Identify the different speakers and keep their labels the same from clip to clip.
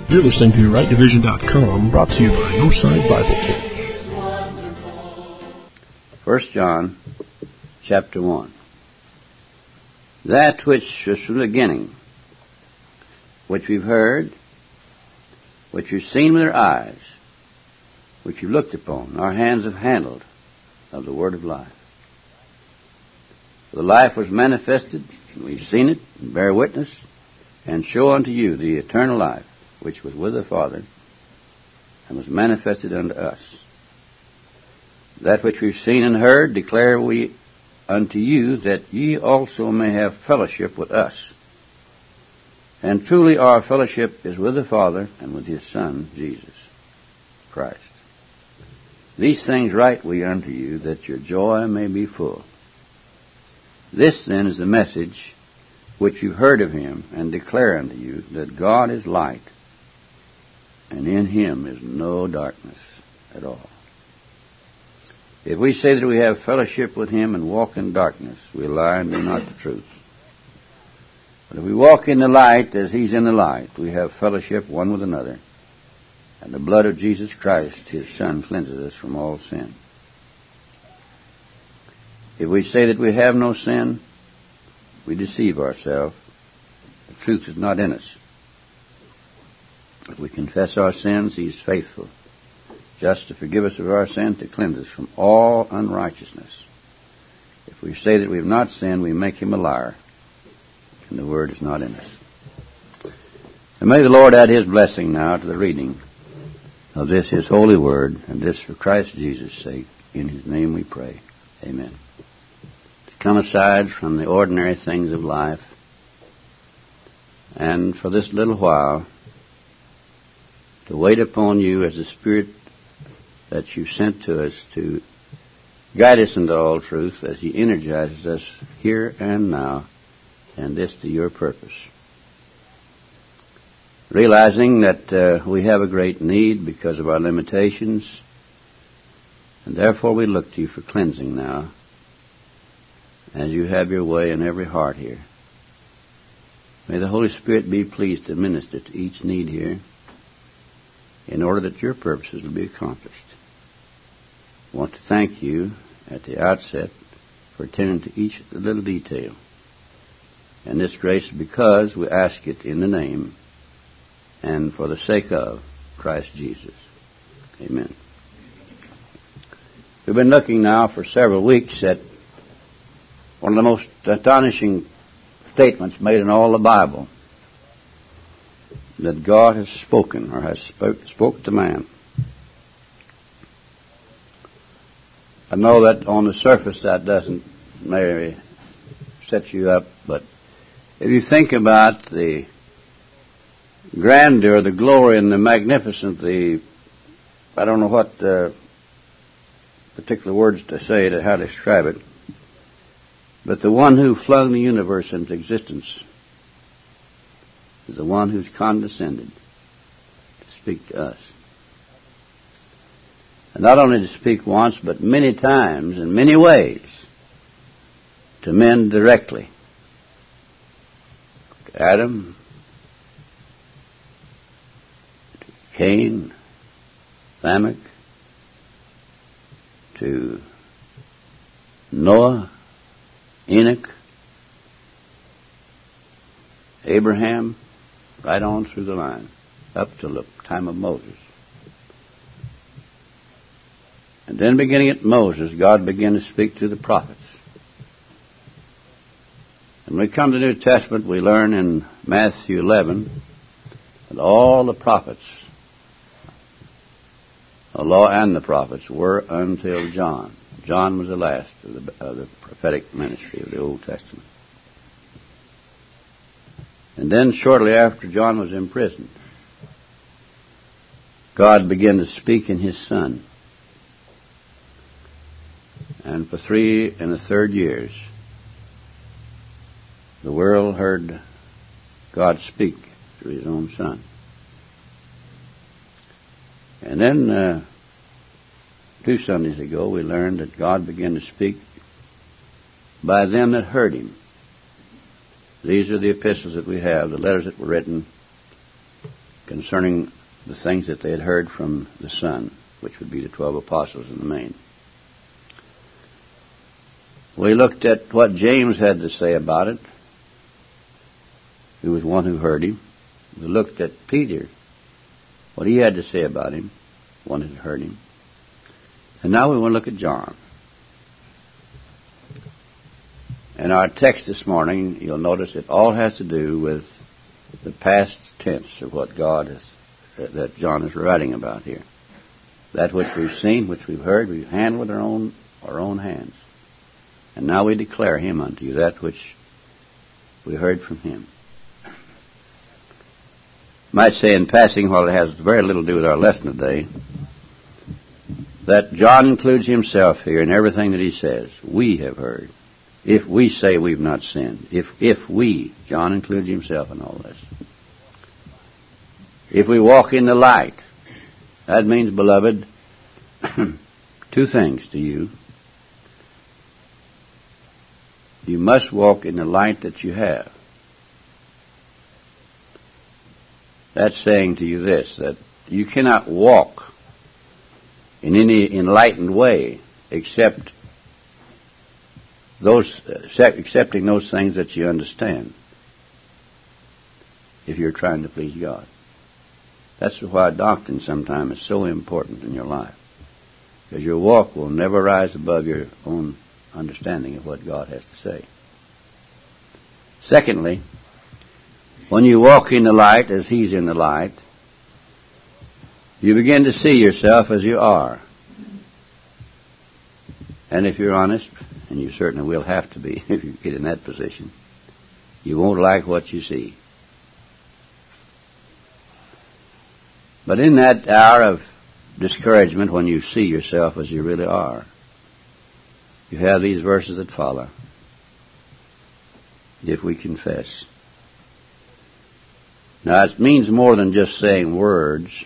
Speaker 1: You're listening to RightDivision.com, brought to you by Northside Bible Church.
Speaker 2: 1 John chapter 1. That which was from the beginning, which we've heard, which we've seen with our eyes, which we've looked upon, our hands have handled, of the word of life. The life was manifested, and we've seen it, and bear witness, and show unto you the eternal life, which was with the Father, and was manifested unto us. That which we've seen and heard declare we unto you, that ye also may have fellowship with us. And truly our fellowship is with the Father and with His Son, Jesus Christ. These things write we unto you, that your joy may be full. This then is the message which you heard of Him, and declare unto you, that God is light, and in Him is no darkness at all. If we say that we have fellowship with Him and walk in darkness, we lie and do not the truth. But if we walk in the light as He's in the light, we have fellowship one with another. And the blood of Jesus Christ, His Son, cleanses us from all sin. If we say that we have no sin, we deceive ourselves. The truth is not in us. If we confess our sins, He is faithful, just to forgive us of our sin, to cleanse us from all unrighteousness. If we say that we have not sinned, we make Him a liar, and the word is not in us. And may the Lord add His blessing now to the reading of this His holy word, and this for Christ Jesus' sake. In His name we pray. Amen. To come aside from the ordinary things of life, and for this little while to wait upon you as the Spirit that you sent to us to guide us into all truth, as He energizes us here and now, and this to your purpose. Realizing that we have a great need because of our limitations, and therefore we look to you for cleansing now, as you have your way in every heart here. May the Holy Spirit be pleased to minister to each need here, in order that your purposes will be accomplished. I want to thank you at the outset for attending to each little detail. And this grace is because we ask it in the name and for the sake of Christ Jesus. Amen. We've been looking now for several weeks at one of the most astonishing statements made in all the Bible, that God has spoken, or has spoke to man. I know that on the surface that doesn't maybe set you up, but if you think about the grandeur, the glory, and the magnificence, I don't know what particular words to say to how to describe it, but the one who flung the universe into existence is the one who's condescended to speak to us. And not only to speak once, but many times, in many ways, to men directly. To Adam, to Cain, Lamech, to Noah, Enoch, Abraham, right on through the line, up to the time of Moses. And then beginning at Moses, God began to speak to the prophets. And when we come to the New Testament, we learn in Matthew 11 that all the prophets, the law and the prophets, were until John. John was the last of the prophetic ministry of the Old Testament. And then shortly after John was imprisoned, God began to speak in His Son. And for 3 1/3 years, the world heard God speak through His own Son. And then 2 Sundays ago, we learned that God began to speak by them that heard Him. These are the epistles that we have, the letters that were written concerning the things that they had heard from the Son, which would be the 12 apostles in the main. We looked at what James had to say about it, who was one who heard him. We looked at Peter, what he had to say about him, one who heard him. And now we want to look at John. In our text this morning, you'll notice it all has to do with the past tense of what that John is writing about here. That which we've seen, which we've heard, we've handled with our own hands. And now we declare him unto you, that which we heard from him. I might say in passing, while it has very little to do with our lesson today, that John includes himself here in everything that he says. We have heard. If we say we've not sinned. If we, John includes himself in all this. If we walk in the light, that means, beloved, two things to you. You must walk in the light that you have. That's saying to you this, that you cannot walk in any enlightened way except accepting those things that you understand if you're trying to please God. That's why doctrine sometimes is so important in your life, because your walk will never rise above your own understanding of what God has to say. Secondly, when you walk in the light as he's in the light, you begin to see yourself as you are. And if you're honest, and you certainly will have to be if you get in that position, you won't like what you see. But in that hour of discouragement, when you see yourself as you really are, you have these verses that follow. If we confess. Now, it means more than just saying words.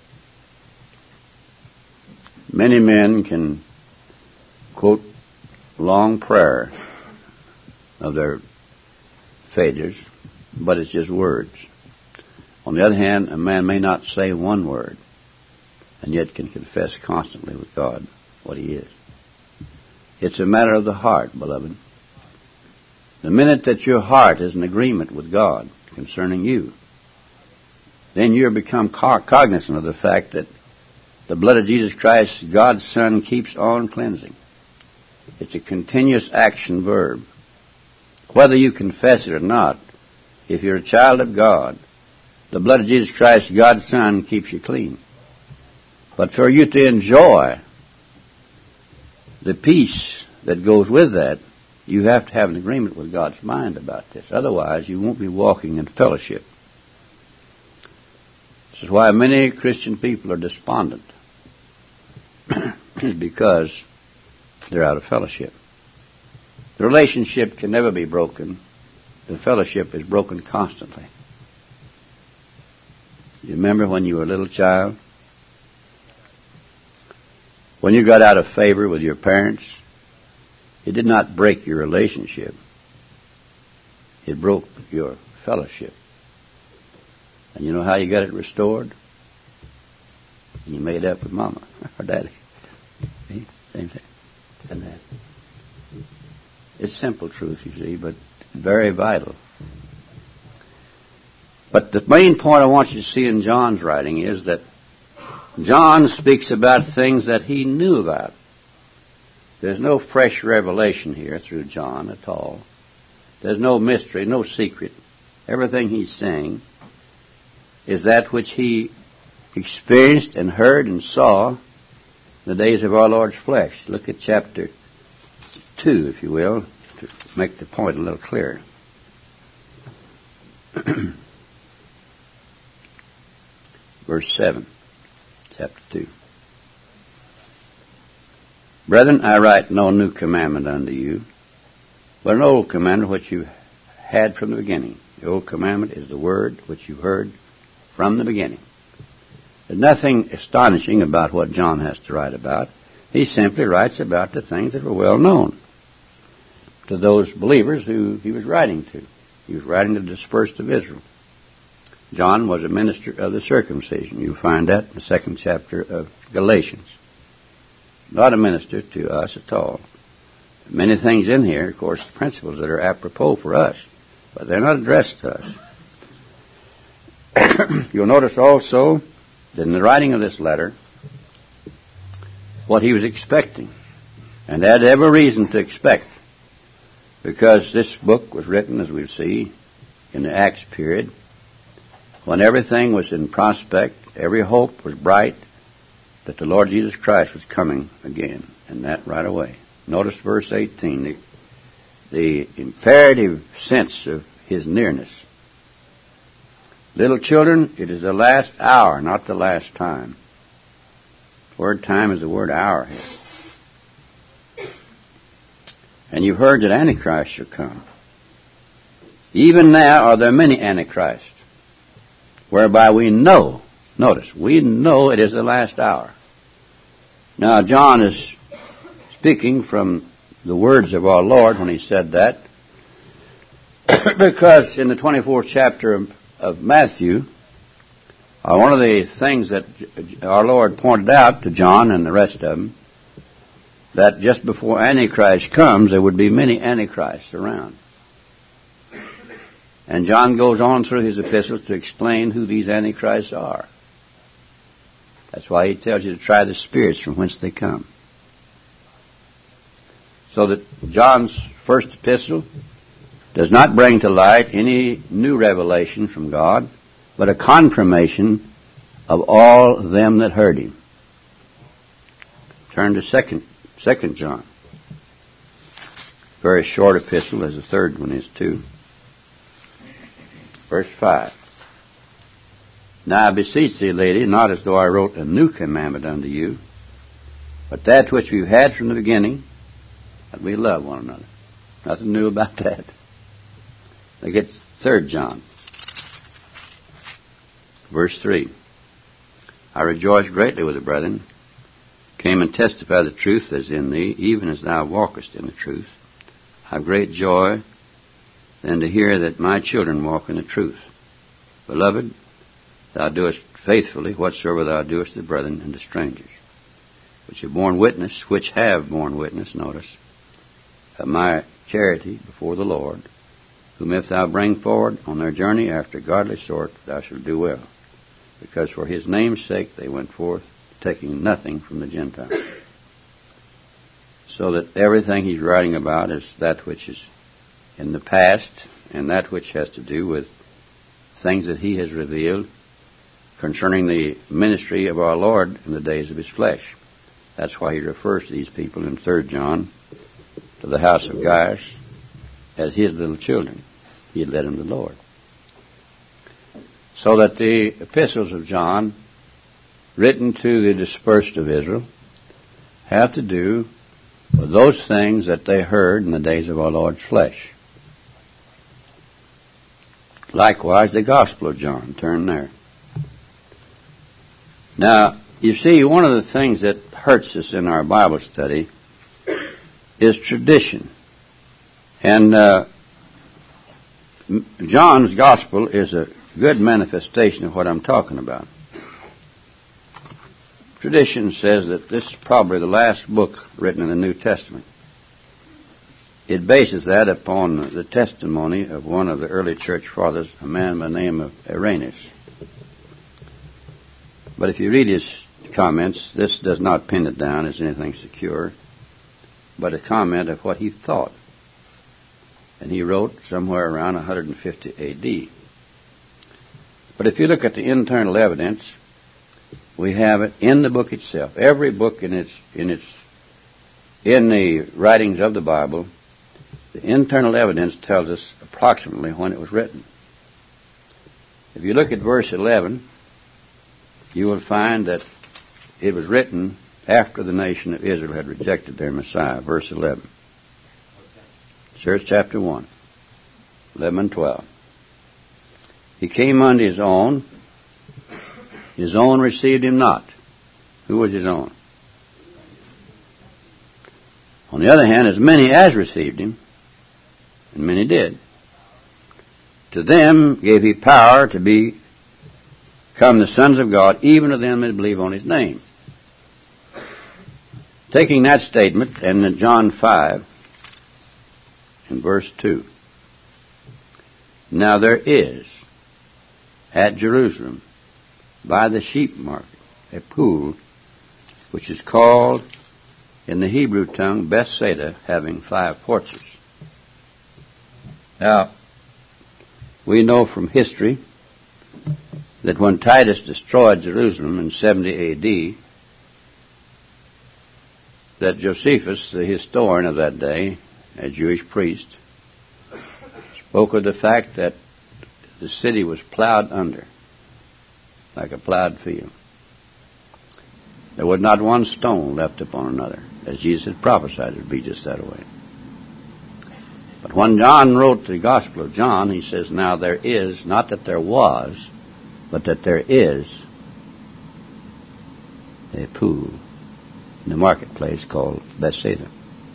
Speaker 2: Many men can quote long prayer of their failures, but it's just words. On the other hand, a man may not say one word, and yet can confess constantly with God what he is. It's a matter of the heart, beloved. The minute that your heart is in agreement with God concerning you, then you become cognizant of the fact that the blood of Jesus Christ, God's Son, keeps on cleansing. It's a continuous action verb. Whether you confess it or not, if you're a child of God, the blood of Jesus Christ, God's Son, keeps you clean. But for you to enjoy the peace that goes with that, you have to have an agreement with God's mind about this. Otherwise, you won't be walking in fellowship. This is why many Christian people are despondent. It's because they're out of fellowship. The relationship can never be broken. The fellowship is broken constantly. You remember when you were a little child? When you got out of favor with your parents, it did not break your relationship. It broke your fellowship. And you know how you got it restored? You made up with Mama or Daddy. See? Same thing. And that. It's simple truth, you see, but very vital. But the main point I want you to see in John's writing is that John speaks about things that he knew about. There's no fresh revelation here through John at all. There's no mystery, no secret. Everything he's saying is that which he experienced and heard and saw in the days of our Lord's flesh. Look at chapter 2, if you will, to make the point a little clearer. Verse 7, chapter 2. Brethren, I write no new commandment unto you, but an old commandment which you had from the beginning. The old commandment is the word which you heard from the beginning. There's nothing astonishing about what John has to write about. He simply writes about the things that were well known to those believers who he was writing to. He was writing to the dispersed of Israel. John was a minister of the circumcision. You find that in the 2nd chapter of Galatians. Not a minister to us at all. Many things in here, of course, principles that are apropos for us, but they're not addressed to us. You'll notice also that in the writing of this letter, what he was expecting, and had every reason to expect, because this book was written, as we see, in the Acts period, when everything was in prospect, every hope was bright that the Lord Jesus Christ was coming again, and that right away. Notice verse 18, the imperative sense of his nearness. Little children, it is the last hour, not the last time. The word time is the word hour here. And you've heard that Antichrist shall come. Even now are there many Antichrists, whereby we know, notice, we know it is the last hour. Now, John is speaking from the words of our Lord when he said that, because in the 24th chapter of Matthew, one of the things that our Lord pointed out to John and the rest of them, that just before Antichrist comes, there would be many Antichrists around. And John goes on through his epistles to explain who these Antichrists are. That's why he tells you to try the spirits from whence they come. So that John's first epistle does not bring to light any new revelation from God, but a confirmation of all them that heard him. Turn to Second John. Very short epistle, as the third one is too. Verse 5. Now I beseech thee, lady, not as though I wrote a new commandment unto you, but that which we've had from the beginning, that we love one another. Nothing new about that. Look at 3 John. Verse 3. I rejoice greatly with the brethren, came and testify the truth as in thee, even as thou walkest in the truth. I have great joy then to hear that my children walk in the truth. Beloved, thou doest faithfully whatsoever thou doest to the brethren and to strangers, which have borne witness, notice, of my charity before the Lord, whom if thou bring forward on their journey after godly sort, thou shalt do well. Because for his name's sake they went forth, taking nothing from the Gentiles. So that everything he's writing about is that which is in the past, and that which has to do with things that he has revealed concerning the ministry of our Lord in the days of his flesh. That's why he refers to these people in 3 John, to the house of Gaius, as his little children. He had led them to the Lord. So that the epistles of John, written to the dispersed of Israel, have to do with those things that they heard in the days of our Lord's flesh. Likewise, the Gospel of John. Turn there. Now, you see, one of the things that hurts us in our Bible study is tradition. And John's Gospel is a good manifestation of what I'm talking about. Tradition says that this is probably the last book written in the New Testament. It bases that upon the testimony of one of the early church fathers, a man by the name of Irenaeus. But if you read his comments, this does not pin it down as anything secure, but a comment of what he thought. And he wrote somewhere around 150 A.D. But if you look at the internal evidence, we have it in the book itself. Every book in the writings of the Bible, the internal evidence tells us approximately when it was written. If you look at verse 11, you will find that it was written after the nation of Israel had rejected their Messiah. Verse 11. Here's chapter 1, 11 and 12. He came unto his own received him not. Who was his own? On the other hand, as many as received him, and many did, to them gave he power to be come the sons of God, even to them that believe on his name. Taking that statement, and in John 5, in verse 2, now there is at Jerusalem, by the sheep market, a pool, which is called in the Hebrew tongue Bethsaida, having 5 porches. Now, we know from history that when Titus destroyed Jerusalem in 70 A.D., that Josephus, the historian of that day, a Jewish priest, spoke of the fact that the city was plowed under, like a plowed field. There was not one stone left upon another, as Jesus had prophesied it would be just that way. But when John wrote the Gospel of John, he says, now there is, not that there was, but that there is a pool in the marketplace called Bethsaida.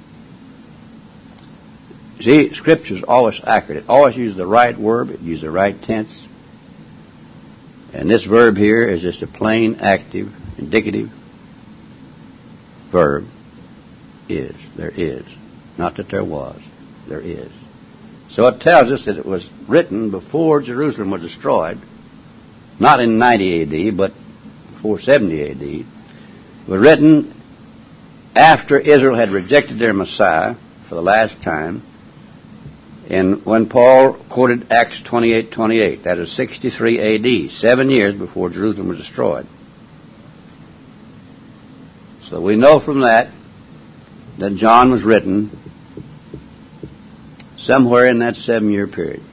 Speaker 2: See, Scripture is always accurate. It always uses the right verb. It uses the right tense. And this verb here is just a plain, active, indicative verb. Is. There is. Not that there was. There is. So it tells us that it was written before Jerusalem was destroyed. Not in 90 A.D., but before 70 A.D. It was written after Israel had rejected their Messiah for the last time. And when Paul quoted Acts 28:28, that is 63 A.D., 7 years before Jerusalem was destroyed. So we know from that John was written somewhere in that 7-year period.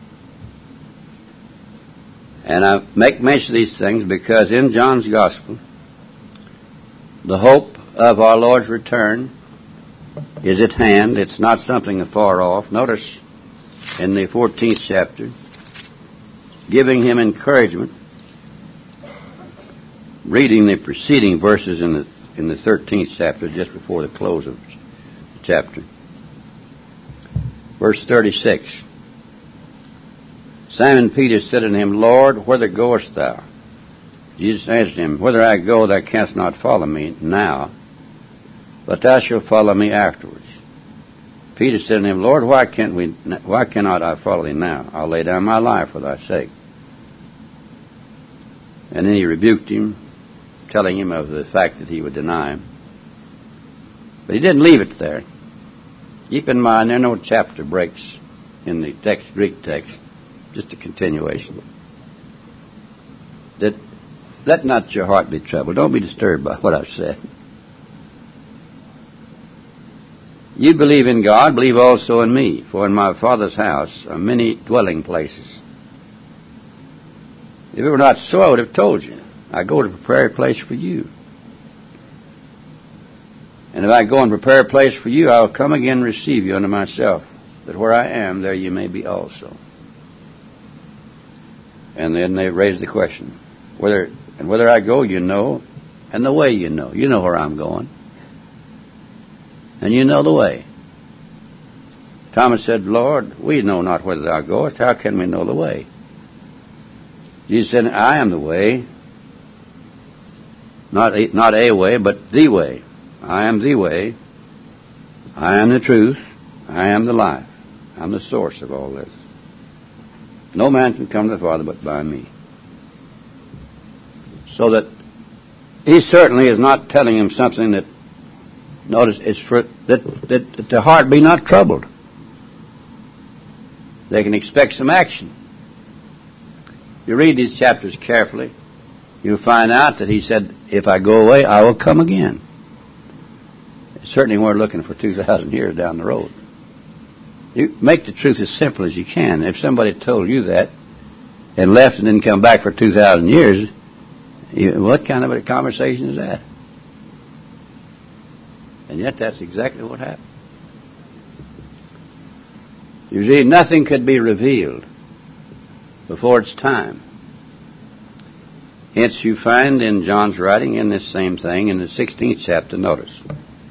Speaker 2: And I make mention of these things because in John's Gospel, the hope of our Lord's return is at hand. It's not something afar off. Notice in the 14th chapter, giving him encouragement, reading the preceding verses in the 13th chapter, just before the close of the chapter. Verse 36. Simon Peter said unto him, Lord, whither goest thou? Jesus answered him, Whither I go, thou canst not follow me now, but thou shalt follow me afterwards. Peter said unto him, Lord, why cannot I follow thee now? I'll lay down my life for thy sake. And then he rebuked him, telling him of the fact that he would deny him. But he didn't leave it there. Keep in mind, there are no chapter breaks in the text, Greek text, just a continuation. That let not your heart be troubled. Don't be disturbed by what I've said. You believe in God, believe also in me. For in my Father's house are many dwelling places. If it were not so, I would have told you. I go to prepare a place for you. And if I go and prepare a place for you, I will come again and receive you unto myself, that where I am, there you may be also. And then they raise the question, whether I go, you know, and the way you know. You know where I'm going. And you know the way. Thomas said, Lord, we know not whither thou goest. How can we know the way? Jesus said, I am the way. Not a way, but the way. I am the way. I am the truth. I am the life. I'm the source of all this. No man can come to the Father but by me. So that he certainly is not telling him something that, notice, it's for that the heart be not troubled. They can expect some action. You read these chapters carefully, you'll find out that he said, if I go away, I will come again. Certainly we're looking for 2,000 years down the road. You make the truth as simple as you can. If somebody told you that and left and didn't come back for 2,000 years, what kind of a conversation is that? And yet that's exactly what happened. You see, nothing could be revealed before its time. Hence you find in John's writing in this same thing in the 16th chapter, notice.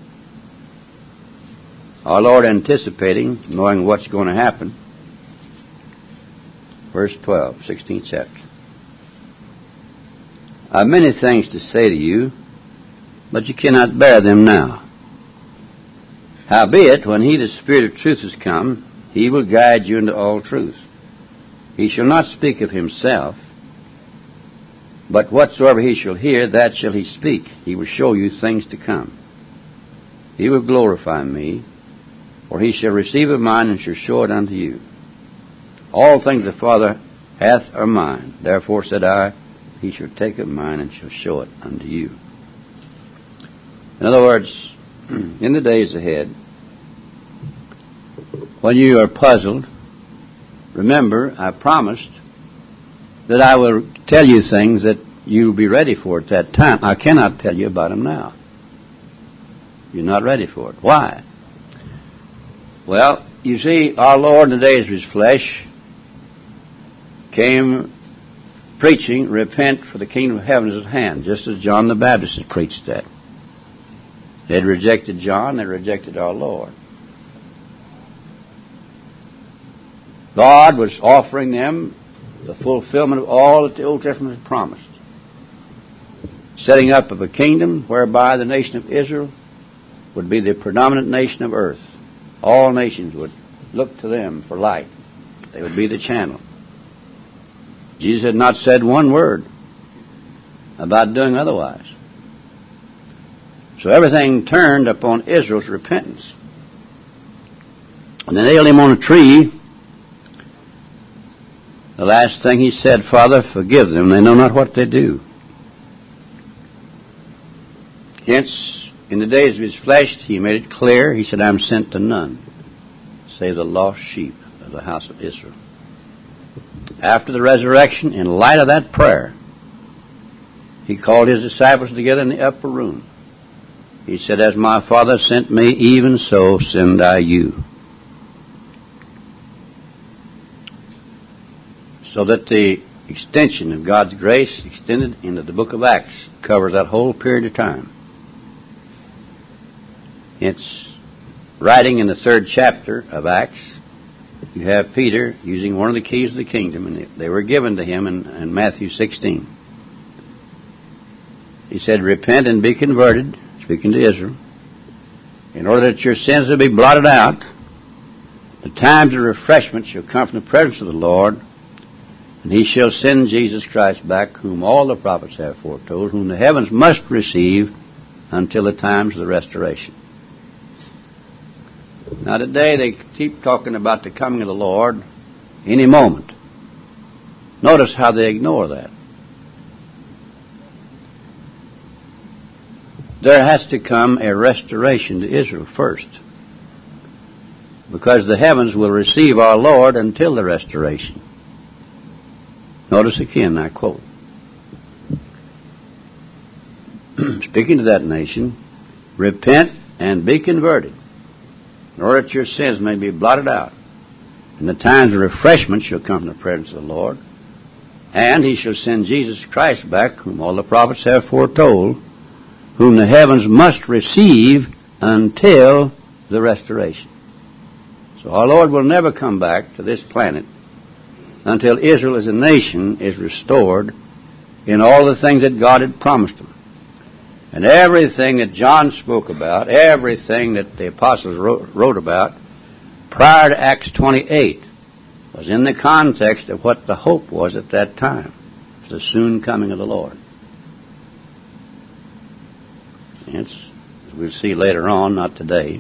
Speaker 2: Our Lord anticipating, knowing what's going to happen. Verse 12, 16th chapter. I have many things to say to you, but you cannot bear them now. Howbeit, when he, the Spirit of truth, is come, he will guide you into all truth. He shall not speak of himself, but whatsoever he shall hear, that shall he speak. He will show you things to come. He will glorify me, for he shall receive of mine and shall show it unto you. All things the Father hath are mine. Therefore said I, he shall take of mine and shall show it unto you. In other words, in the days ahead, when you are puzzled, remember, I promised that I will tell you things that you'll be ready for at that time. I cannot tell you about them now. You're not ready for it. Why? Well, you see, our Lord in the days of His flesh came preaching, repent, for the kingdom of heaven is at hand, just as John the Baptist had preached that. They had rejected John, they rejected our Lord. God was offering them the fulfillment of all that the Old Testament had promised. Setting up of a kingdom whereby the nation of Israel would be the predominant nation of earth. All nations would look to them for light. They would be the channel. Jesus had not said one word about doing otherwise. So everything turned upon Israel's repentance. When they nailed him on a tree, the last thing he said, Father, forgive them. They know not what they do. Hence, in the days of his flesh, he made it clear. He said, I'm sent to none, save the lost sheep of the house of Israel. After the resurrection, in light of that prayer, he called his disciples together in the upper room. He said, as my Father sent me, even so send I you. So that the extension of God's grace extended into the book of Acts covers that whole period of time. It's writing in the 3rd chapter of Acts. You have Peter using one of the keys of the kingdom, and they were given to him in Matthew 16. He said, repent and be converted, speaking to Israel, in order that your sins will be blotted out. The times of refreshment shall come from the presence of the Lord, and he shall send Jesus Christ back, whom all the prophets have foretold, whom the heavens must receive until the times of the restoration. Now today they keep talking about the coming of the Lord any moment. Notice how they ignore that. There has to come a restoration to Israel first, because the heavens will receive our Lord until the restoration. Notice again, I quote, speaking to that nation, repent and be converted, in order that your sins may be blotted out, and the times of refreshment shall come from the presence of the Lord, and he shall send Jesus Christ back, whom all the prophets have foretold, whom the heavens must receive until the restoration. So our Lord will never come back to this planet until Israel as a nation is restored in all the things that God had promised them. And everything that John spoke about, everything that the apostles wrote about prior to Acts 28 was in the context of what the hope was at that time, for the soon coming of the Lord. Hence, as we'll see later on, not today,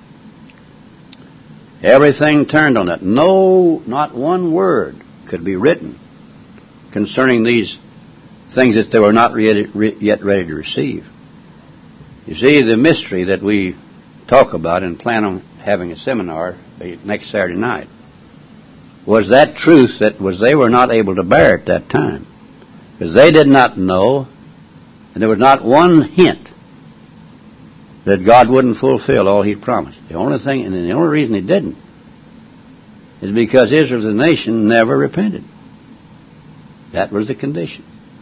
Speaker 2: everything turned on that. No, not one word could be written concerning these things that they were not yet ready to receive. You see, the mystery that we talk about and plan on having a seminar next Saturday night was that truth that they were not able to bear at that time, because they did not know, and there was not one hint that God wouldn't fulfill all He promised. The only thing, and the only reason He didn't, is because Israel as a nation never repented. That was the condition.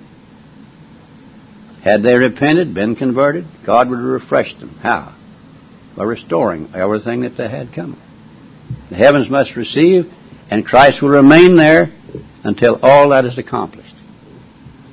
Speaker 2: Had they repented, been converted, God would have refreshed them. How? By restoring everything that they had coming. The heavens must receive, and Christ will remain there until all that is accomplished.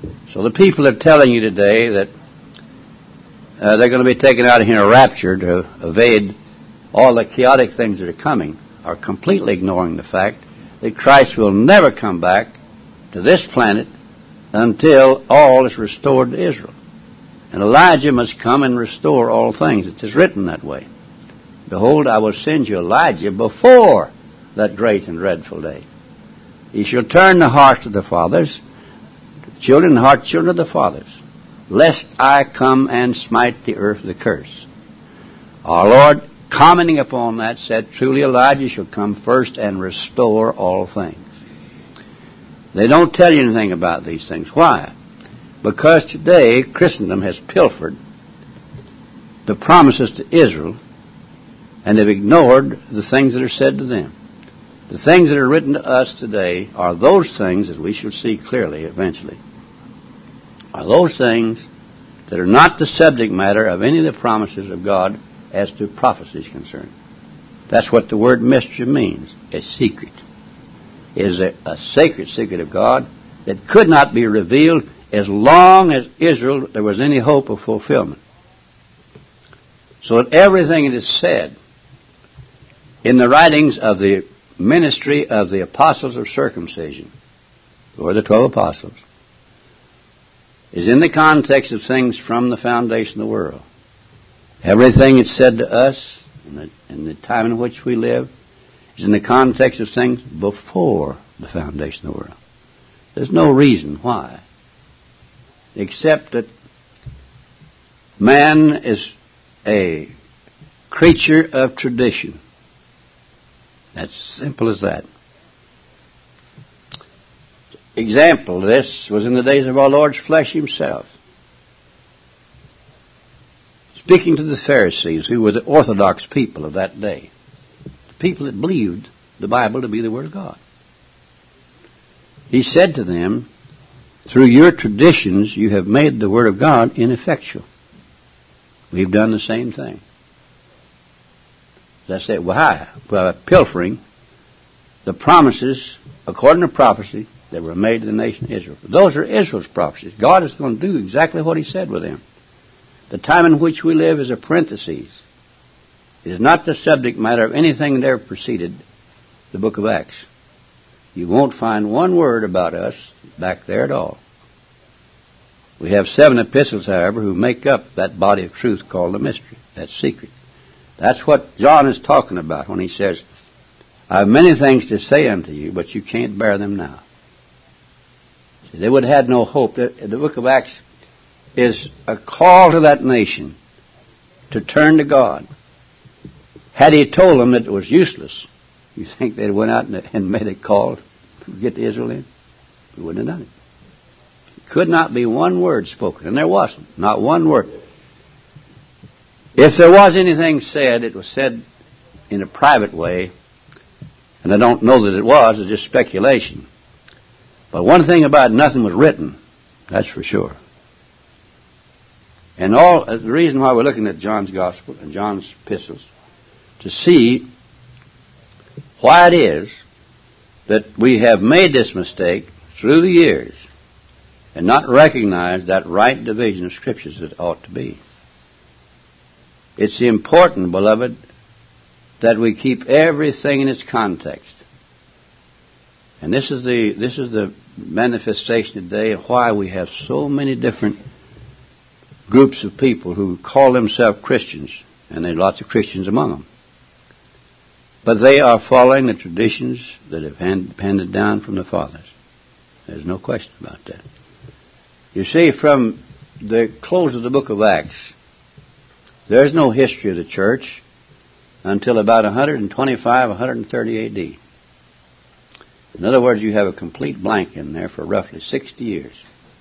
Speaker 2: So the people are telling you today that they're going to be taken out of here in a rapture to evade all the chaotic things that are coming are completely ignoring the fact that Christ will never come back to this planet until all is restored to Israel. And Elijah must come and restore all things. It is written that way. Behold, I will send you Elijah before that great and dreadful day. He shall turn the hearts of the fathers to the children, and the heart children of the fathers, lest I come and smite the earth with a curse. Our Lord, commenting upon that, said, truly Elijah shall come first and restore all things. They don't tell you anything about these things. Why? Because today Christendom has pilfered the promises to Israel, and they've ignored the things that are said to them. The things that are written to us today are those things, as we shall see clearly eventually, are those things that are not the subject matter of any of the promises of God as to prophecy is concerned. That's what the word mystery means, a secret. It is a sacred secret of God that could not be revealed as long as Israel there was any hope of fulfillment. So that everything that is said in the writings of the ministry of the apostles of circumcision, or the 12 apostles, is in the context of things from the foundation of the world. Everything that's said to us in the time in which we live is in the context of things before the foundation of the world. There's no reason why, except that man is a creature of tradition. That's simple as that. Example of this was in the days of our Lord's flesh himself. Speaking to the Pharisees, who were the orthodox people of that day, the people that believed the Bible to be the Word of God. He said to them, through your traditions you have made the Word of God ineffectual. We've done the same thing. As I said, why? By pilfering the promises, according to prophecy, that were made to the nation of Israel. Those are Israel's prophecies. God is going to do exactly what He said with them. The time in which we live is a parenthesis. It is not the subject matter of anything that ever preceded the book of Acts. You won't find one word about us back there at all. We have 7 epistles, however, who make up that body of truth called the mystery, that secret. That's what John is talking about when he says, I have many things to say unto you, but you can't bear them now. See, they would have had no hope. The book of Acts is a call to that nation to turn to God. Had he told them that it was useless, you think they'd went out and made a call to get Israel in? They wouldn't have done it. Could not be one word spoken, and there wasn't. Not one word. If there was anything said, it was said in a private way, and I don't know that it was, it's just speculation. But one thing about it, nothing was written, that's for sure. And the reason why we're looking at John's Gospel and John's epistles, to see why it is that we have made this mistake through the years and not recognized that right division of Scriptures that ought to be. It's important, beloved, that we keep everything in its context. And this is the manifestation today of why we have so many different groups of people who call themselves Christians, and there are lots of Christians among them. But they are following the traditions that have handed down from the fathers. There's no question about that. You see, from the close of the book of Acts, there's no history of the church until about 125, 130 A.D. In other words, you have a complete blank in there for roughly 60 years.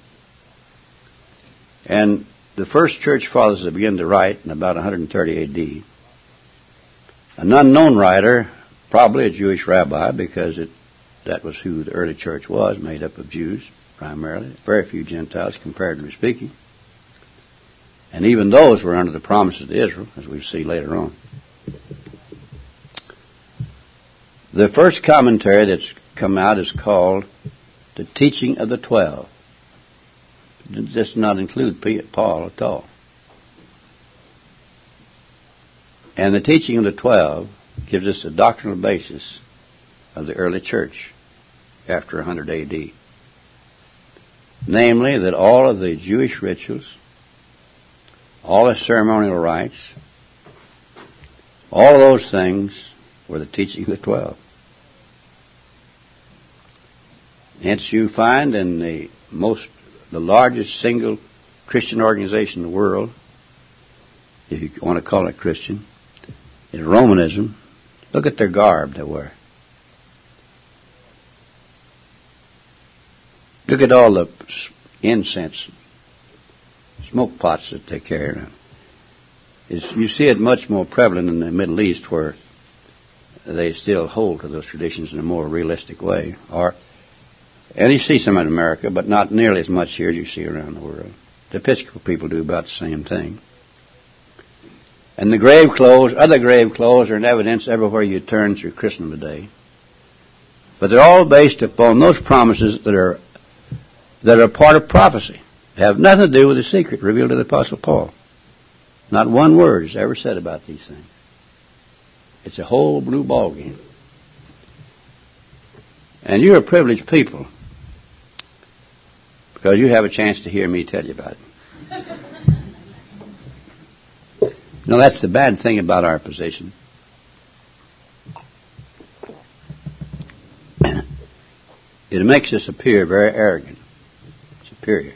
Speaker 2: And the first church fathers that began to write in about 130 A.D., an unknown writer, probably a Jewish rabbi, because that was who the early church was, made up of Jews primarily, very few Gentiles, comparatively speaking. And even those were under the promises to Israel, as we see later on. The first commentary that's come out is called The Teaching of the 12. does not include Paul at all. And the teaching of the 12 gives us a doctrinal basis of the early church after 100 A.D. Namely, that all of the Jewish rituals, all the ceremonial rites, all of those things were the teaching of the 12. Hence you find in the largest single Christian organization in the world, if you want to call it Christian, is Romanism. Look at their garb they wear. Look at all the incense, smoke pots that they carry around. You see it much more prevalent in the Middle East, where they still hold to those traditions in a more realistic way. And you see some in America, but not nearly as much here as you see around the world. The Episcopal people do about the same thing. And the grave clothes, other grave clothes, are in evidence everywhere you turn through Christendom today. But they're all based upon those promises that are part of prophecy. They have nothing to do with the secret revealed to the Apostle Paul. Not one word is ever said about these things. It's a whole blue ballgame. And you're a privileged people, because you have a chance to hear me tell you about it. No, that's the bad thing about our position. It makes us appear very arrogant, superior.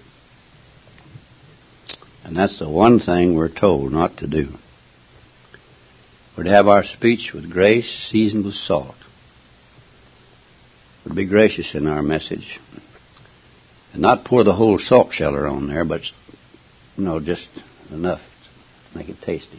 Speaker 2: And that's the one thing we're told not to do. We're to have our speech with grace, seasoned with salt. We're to be gracious in our message. And not pour the whole salt cellar on there, but, just enough to make it tasty.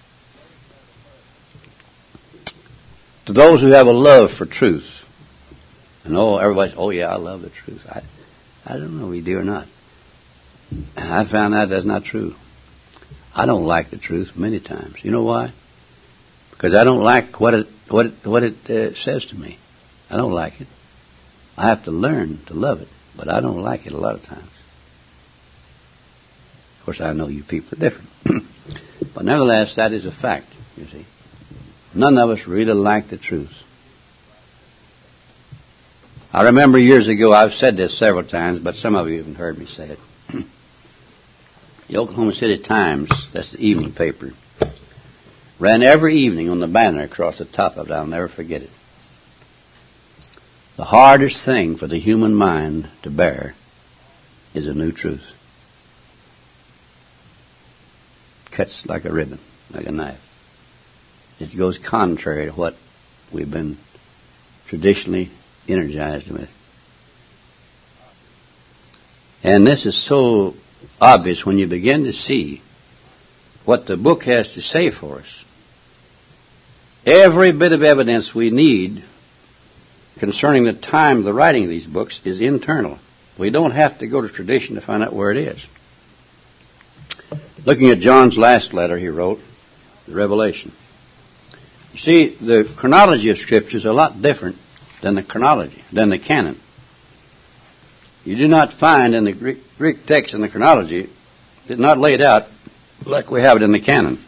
Speaker 2: To those who have a love for truth, and everybody's, yeah, I love the truth. I don't know if we do or not. I found out that's not true. I don't like the truth many times. You know why? Because I don't like what it says to me. I don't like it. I have to learn to love it, but I don't like it a lot of times. Of course, I know you people are different. But nevertheless, that is a fact, you see. None of us really like the truth. I remember years ago, I've said this several times, but some of you haven't heard me say it. The Oklahoma City Times, that's the evening paper, ran every evening on the banner across the top of it. I'll never forget it. The hardest thing for the human mind to bear is a new truth. Cuts like a ribbon, like a knife. It goes contrary to what we've been traditionally energized with. And this is so obvious when you begin to see what the book has to say for us. Every bit of evidence we need concerning the time of the writing of these books is internal. We don't have to go to tradition to find out where it is. Looking at John's last letter he wrote, the Revelation. You see, the chronology of Scripture is a lot different than the canon. You do not find in the Greek text in the chronology, it's not laid out like we have it in the canon.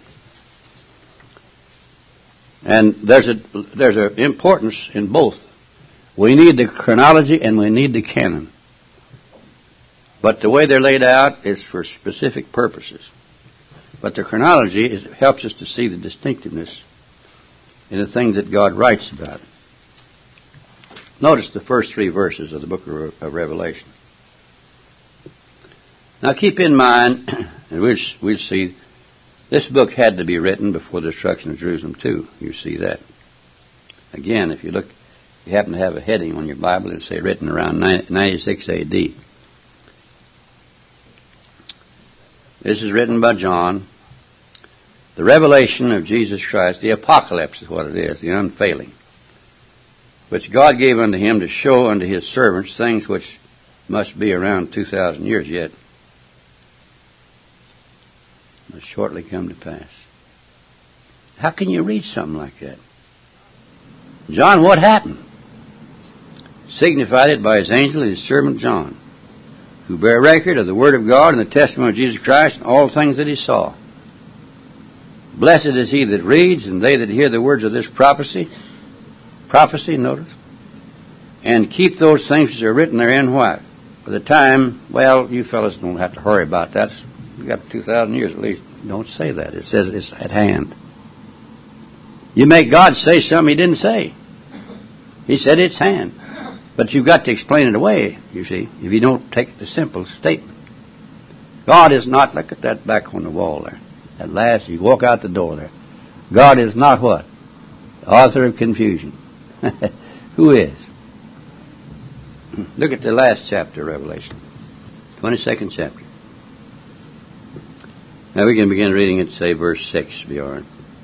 Speaker 2: And there's an importance in both. We need the chronology and we need the canon. But the way they're laid out is for specific purposes. But the chronology helps us to see the distinctiveness in the things that God writes about. Notice the first 3 verses of the book of Revelation. Now keep in mind, and we'll see, this book had to be written before the destruction of Jerusalem too. You see that. Again, if you look, you happen to have a heading on your Bible and say written around 96 A.D. This is written by John. The revelation of Jesus Christ, the apocalypse is what it is, the unfailing, which God gave unto him to show unto his servants things which must be around 2,000 years yet, must shortly come to pass. How can you read something like that? John, what happened? Signified it by his angel and his servant John, who bear record of the Word of God and the testimony of Jesus Christ and all things that he saw. Blessed is he that reads, and they that hear the words of this prophecy, notice, and keep those things which are written therein. Why? For the time, well, you fellas don't have to hurry about that. You've got 2,000 years at least. Don't say that. It says it's at hand. You make God say something he didn't say. He said it's hand. But you've got to explain it away, you see, if you don't take the simple statement. God is not, look at that back on the wall there. At last, you walk out the door there. God is not what? The author of confusion. Who is? Look at the last chapter of Revelation. 22nd chapter. Now we can begin reading it, say, verse 6, Bjorn.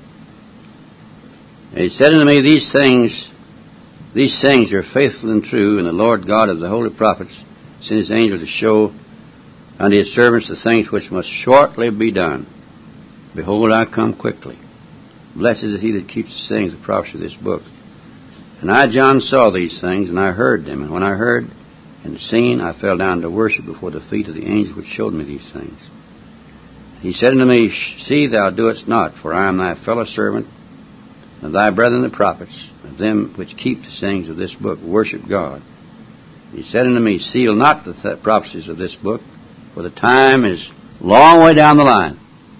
Speaker 2: And he said unto me, These things are faithful and true, and the Lord God of the holy prophets sent his angel to show unto his servants the things which must shortly be done. Behold, I come quickly. Blessed is he that keeps the sayings of the prophecy of this book. And I, John, saw these things, and I heard them. And when I heard and seen, I fell down to worship before the feet of the angel which showed me these things. He said unto me, See thou doest not, for I am thy fellow servant, of thy brethren the prophets, of them which keep the sayings of this book, worship God. He said unto me, Seal not the prophecies of this book, for the time is long way down the line.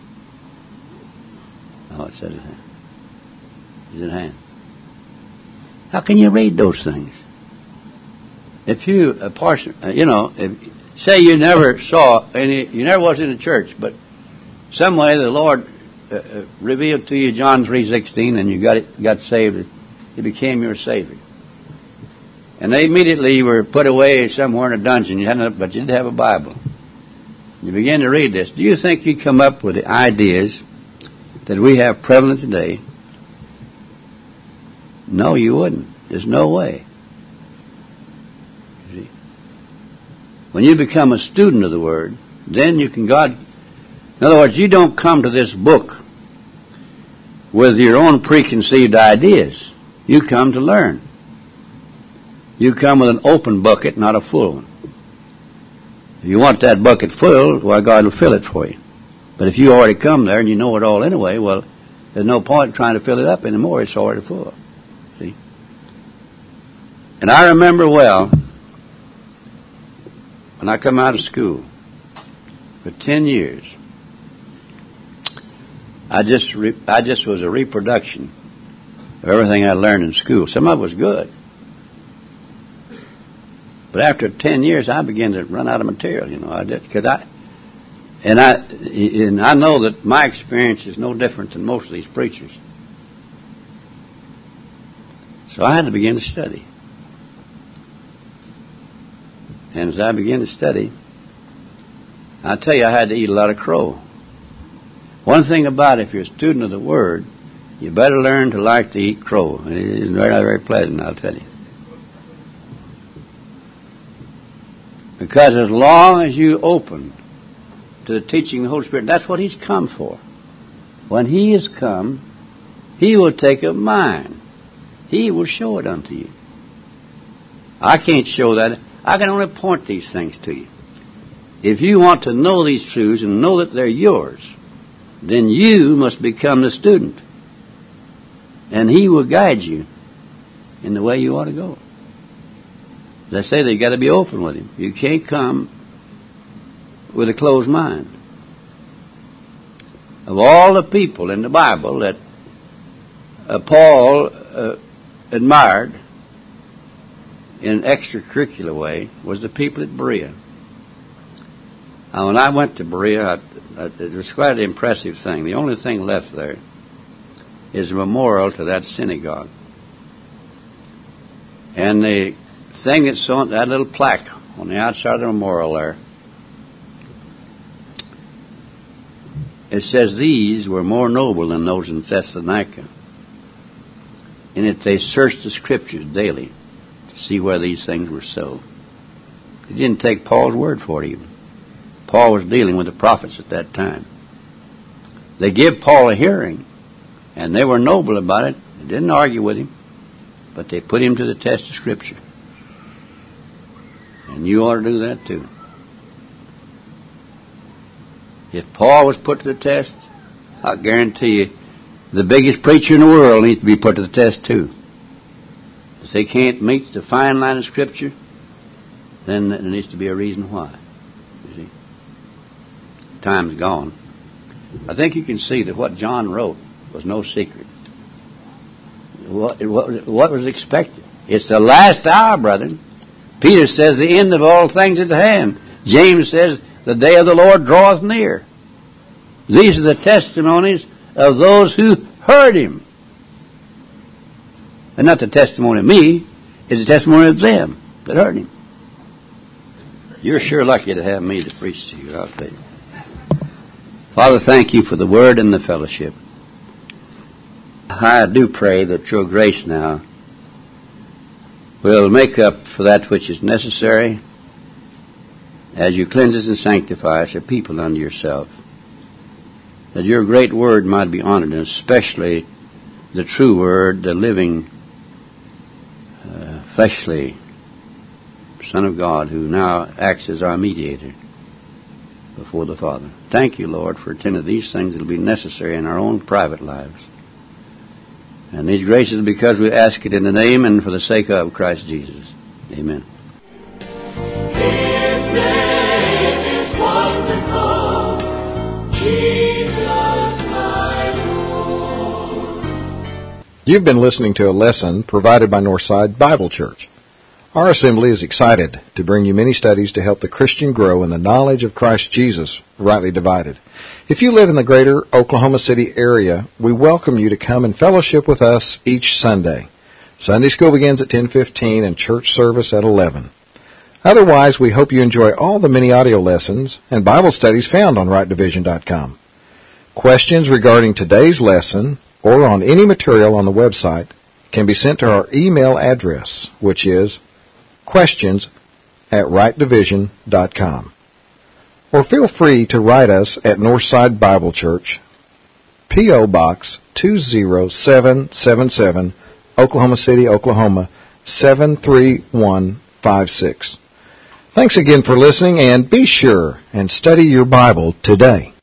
Speaker 2: Oh, it said it there. It's at hand. How can you read those things? If you, say you never saw any, you never was in a church, but some way the Lord revealed to you John 3:16, and you got saved. He became your Savior. And they immediately were put away somewhere in a dungeon. But you didn't have a Bible. You began to read this. Do you think you'd come up with the ideas that we have prevalent today? No, you wouldn't. There's no way. See? When you become a student of the Word, then you can in other words, you don't come to this book with your own preconceived ideas. You come to learn. You come with an open bucket, not a full one. If you want that bucket full, well, God will fill it for you. But if you already come there and you know it all anyway, well, there's no point trying to fill it up anymore. It's already full. See? And I remember well, when I come out of school, for 10 years, I just was a reproduction of everything I learned in school. Some of it was good. But after 10 years, I began to run out of material, I did. And I know that my experience is no different than most of these preachers. So I had to begin to study. And as I began to study, I tell you, I had to eat a lot of crow. One thing about it, if you're a student of the Word, you better learn to like to eat crow. And it is very, very pleasant, I'll tell you. Because as long as you open to the teaching of the Holy Spirit, that's what He's come for. When He is come, He will take of mine. He will show it unto you. I can't show that. I can only point these things to you. If you want to know these truths and know that they're yours, then you must become the student. And He will guide you in the way you ought to go. As I say, you've got to be open with Him. You can't come with a closed mind. Of all the people in the Bible that Paul admired in an extracurricular way was the people at Berea. Now, when I went to Berea, it was quite an impressive thing. The only thing left there is a memorial to that synagogue. And the thing that's on that little plaque on the outside of the memorial there, it says, These were more noble than those in Thessalonica, in that they searched the Scriptures daily to see where these things were so. They didn't take Paul's word for it even. Paul was dealing with the prophets at that time. They give Paul a hearing, and they were noble about it. They didn't argue with him, but they put him to the test of Scripture. And you ought to do that too. If Paul was put to the test, I guarantee you, the biggest preacher in the world needs to be put to the test too. If they can't meet the fine line of Scripture, then there needs to be a reason why. You see, time's gone. I think you can see that what John wrote was no secret. What was expected? It's the last hour, brethren. Peter says the end of all things is at hand. James says the day of the Lord draweth near. These are the testimonies of those who heard him. And not the testimony of me, it's the testimony of them that heard him. You're sure lucky to have me to preach to you, I'll tell you. Father, thank you for the word and the fellowship. I do pray that your grace now will make up for that which is necessary as you cleanse us and sanctify us, a people unto yourself. That your great word might be honored, and especially the true word, the living, fleshly Son of God, who now acts as our mediator before the Father. Thank you, Lord, for attending to these things that will be necessary in our own private lives. And these graces because we ask it in the name and for the sake of Christ Jesus. Amen.
Speaker 3: His name is wonderful, Jesus my Lord.
Speaker 4: You've been listening to a lesson provided by Northside Bible Church. Our assembly is excited to bring you many studies to help the Christian grow in the knowledge of Christ Jesus, rightly divided. If you live in the greater Oklahoma City area, we welcome you to come and fellowship with us each Sunday. Sunday school begins at 10:15 and church service at 11. Otherwise, we hope you enjoy all the many audio lessons and Bible studies found on rightdivision.com. Questions regarding today's lesson or on any material on the website can be sent to our email address, which is questions@rightdivision.com. Or feel free to write us at Northside Bible Church, P.O. Box 20777, Oklahoma City, Oklahoma 73156. Thanks again for listening, and be sure and study your Bible today.